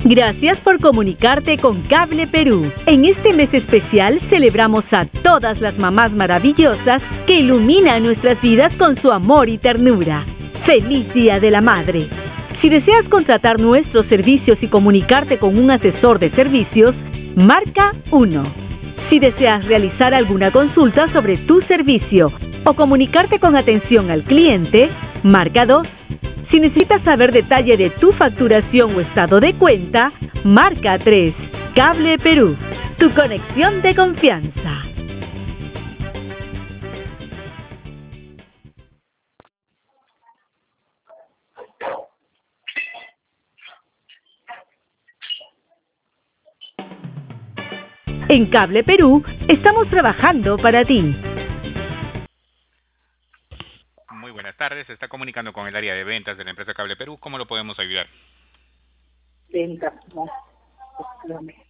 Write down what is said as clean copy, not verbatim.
Gracias por comunicarte con Cable Perú. En este mes especial celebramos a todas las mamás maravillosas que iluminan nuestras vidas con su amor y ternura. ¡Feliz Día de la Madre! Si deseas contratar nuestros servicios y comunicarte con un asesor de servicios, marca 1. Si deseas realizar alguna consulta sobre tu servicio o comunicarte con atención al cliente, marca 2. Si necesitas saber detalle de tu facturación o estado de cuenta, marca 3. Cable Perú, tu conexión de confianza. En Cable Perú, estamos trabajando para ti. Muy buenas tardes, se está comunicando con el área de ventas de la empresa Cable Perú. ¿Cómo lo podemos ayudar? Ventas, no.